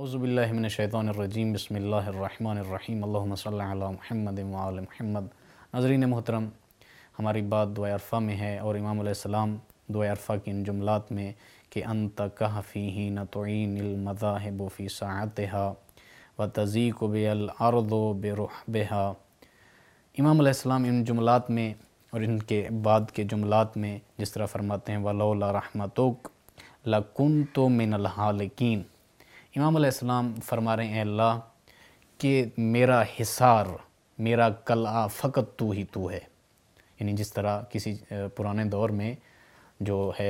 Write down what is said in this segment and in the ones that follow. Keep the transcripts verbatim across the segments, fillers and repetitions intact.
اعوذ باللہ من الشیطان الرجیم، بسم اللہ الرحمن الرحیم، اللہم صلی علی محمد وعلی محمد۔ ناظرین محترم، ہماری بات دعائے عرفہ میں ہے اور امام علیہ السلام دعائے عرفہ کے ان جملات میں کہ انت کہفی نہ تعین المذاہب فی ساعتہا وتضیق بها الارض برحبہا، امام علیہ السلام ان جملات میں اور ان کے بعد کے جملات میں جس طرح فرماتے ہیں وَلَوْلَا رَحْمَتُكَ لَكُنْتُ مِنَ الْحَالِكِينَ، امام علیہ السلام فرما رہے ہیں اللہ کہ میرا حصار، میرا قلعہ فقط تو ہی تو ہے۔ یعنی جس طرح کسی پرانے دور میں جو ہے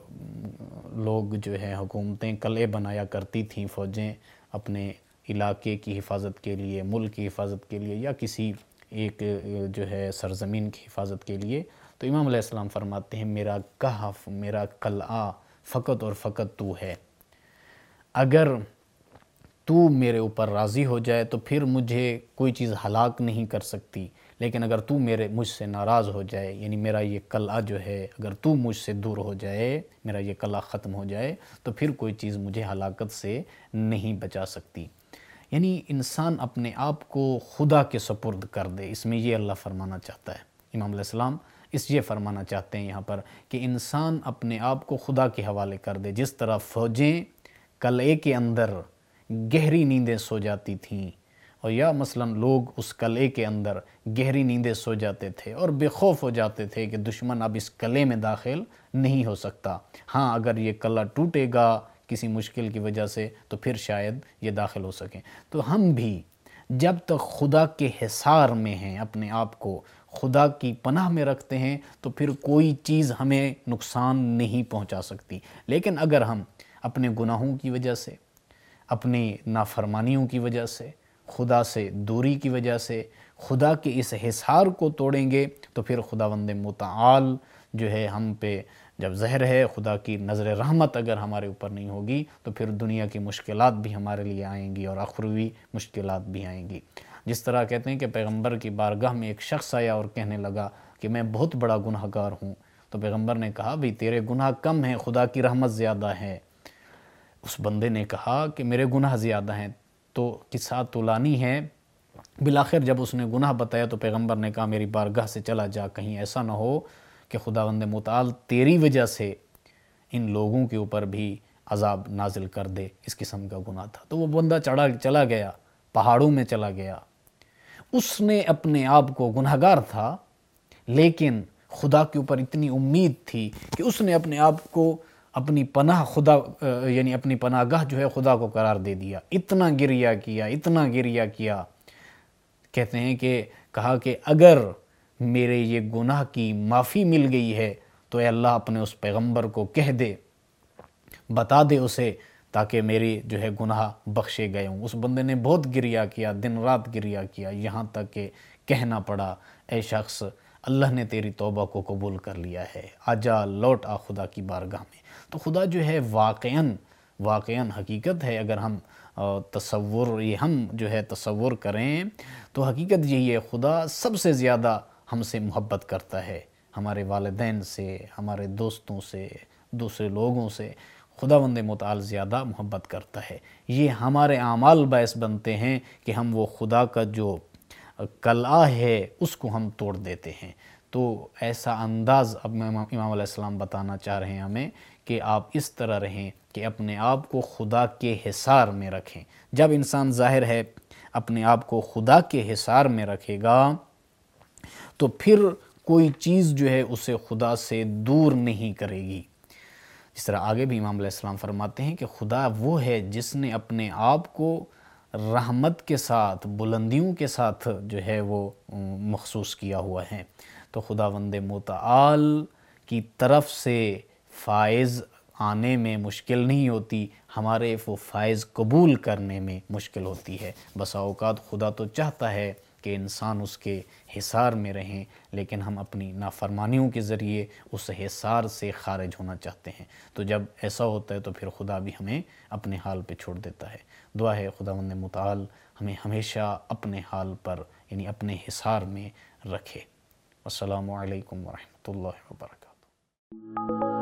لوگ جو ہے حکومتیں قلعے بنایا کرتی تھیں، فوجیں اپنے علاقے کی حفاظت کے لیے، ملک کی حفاظت کے لیے یا کسی ایک جو ہے سرزمین کی حفاظت کے لیے، تو امام علیہ السلام فرماتے ہیں میرا کہف، میرا قلعہ فقط اور فقط تو ہے۔ اگر تو میرے اوپر راضی ہو جائے تو پھر مجھے کوئی چیز ہلاک نہیں کر سکتی، لیکن اگر تو میرے مجھ سے ناراض ہو جائے، یعنی میرا یہ قلعہ جو ہے اگر تو مجھ سے دور ہو جائے، میرا یہ قلعہ ختم ہو جائے تو پھر کوئی چیز مجھے ہلاکت سے نہیں بچا سکتی۔ یعنی انسان اپنے آپ کو خدا کے سپرد کر دے، اس میں یہ اللہ فرمانا چاہتا ہے۔ امام علیہ السلام اس یہ فرمانا چاہتے ہیں یہاں پر کہ انسان اپنے آپ کو خدا کے حوالے کر دے، جس طرح فوجیں قلعے کے اندر گہری نیندیں سو جاتی تھیں، اور یا مثلا لوگ اس قلعے کے اندر گہری نیندیں سو جاتے تھے اور بے خوف ہو جاتے تھے کہ دشمن اب اس قلعے میں داخل نہیں ہو سکتا، ہاں اگر یہ قلعہ ٹوٹے گا کسی مشکل کی وجہ سے تو پھر شاید یہ داخل ہو سکیں۔ تو ہم بھی جب تک خدا کے حصار میں ہیں، اپنے آپ کو خدا کی پناہ میں رکھتے ہیں، تو پھر کوئی چیز ہمیں نقصان نہیں پہنچا سکتی۔ لیکن اگر ہم اپنے گناہوں کی وجہ سے، اپنی نافرمانیوں کی وجہ سے، خدا سے دوری کی وجہ سے خدا کے اس حصار کو توڑیں گے تو پھر خداوند متعال جو ہے ہم پہ جب ظاہر ہے، خدا کی نظر رحمت اگر ہمارے اوپر نہیں ہوگی تو پھر دنیا کی مشکلات بھی ہمارے لیے آئیں گی اور اخروی مشکلات بھی آئیں گی۔ جس طرح کہتے ہیں کہ پیغمبر کی بارگاہ میں ایک شخص آیا اور کہنے لگا کہ میں بہت بڑا گناہ گار ہوں، تو پیغمبر نے کہا بھی تیرے گناہ کم ہیں، خدا کی رحمت زیادہ ہے۔ اس بندے نے کہا کہ میرے گناہ زیادہ ہیں، تو قصہ طولانی ہے۔ بالآخر جب اس نے گناہ بتایا تو پیغمبر نے کہا میری بارگاہ سے چلا جا، کہیں ایسا نہ ہو کہ خداوند متعال تیری وجہ سے ان لوگوں کے اوپر بھی عذاب نازل کر دے۔ اس قسم کا گناہ تھا، تو وہ بندہ چڑھا چلا گیا، پہاڑوں میں چلا گیا۔ اس نے اپنے آپ کو گناہگار تھا، لیکن خدا کے اوپر اتنی امید تھی کہ اس نے اپنے آپ کو اپنی پناہ خدا یعنی اپنی پناہ گاہ جو ہے خدا کو قرار دے دیا، اتنا گریہ کیا، اتنا گریہ کیا، کہتے ہیں کہ کہا کہ اگر میرے یہ گناہ کی معافی مل گئی ہے تو اے اللہ اپنے اس پیغمبر کو کہہ دے، بتا دے اسے، تاکہ میری جو ہے گناہ بخشے گئے ہوں۔ اس بندے نے بہت گریہ کیا، دن رات گریہ کیا، یہاں تک کہ کہنا پڑا اے شخص اللہ نے تیری توبہ کو قبول کر لیا ہے، آجا لوٹ آ خدا کی بارگاہ میں۔ تو خدا جو ہے واقعاً واقعاً حقیقت ہے، اگر ہم تصور یہ ہم جو ہے تصور کریں تو حقیقت یہی ہے، خدا سب سے زیادہ ہم سے محبت کرتا ہے، ہمارے والدین سے، ہمارے دوستوں سے، دوسرے لوگوں سے خداوند متعال زیادہ محبت کرتا ہے۔ یہ ہمارے اعمال باعث بنتے ہیں کہ ہم وہ خدا کا جو قلعہ ہے اس کو ہم توڑ دیتے ہیں۔ تو ایسا انداز اب امام علیہ السلام بتانا چاہ رہے ہیں ہمیں کہ آپ اس طرح رہیں کہ اپنے آپ کو خدا کے حصار میں رکھیں۔ جب انسان ظاہر ہے اپنے آپ کو خدا کے حصار میں رکھے گا تو پھر کوئی چیز جو ہے اسے خدا سے دور نہیں کرے گی۔ اس طرح آگے بھی امام علیہ السلام فرماتے ہیں کہ خدا وہ ہے جس نے اپنے آپ کو رحمت کے ساتھ، بلندیوں کے ساتھ جو ہے وہ مخصوص کیا ہوا ہے۔ تو خداوند متعال کی طرف سے فائز آنے میں مشکل نہیں ہوتی، ہمارے وہ فائز قبول کرنے میں مشکل ہوتی ہے۔ بسا اوقات خدا تو چاہتا ہے کہ انسان اس کے حصار میں رہیں، لیکن ہم اپنی نافرمانیوں کے ذریعے اس حصار سے خارج ہونا چاہتے ہیں۔ تو جب ایسا ہوتا ہے تو پھر خدا بھی ہمیں اپنے حال پہ چھوڑ دیتا ہے۔ دعا ہے خداوند متعال ہمیں ہمیشہ اپنے حال پر یعنی اپنے حصار میں رکھے۔ السلام علیکم ورحمۃ اللہ وبرکاتہ۔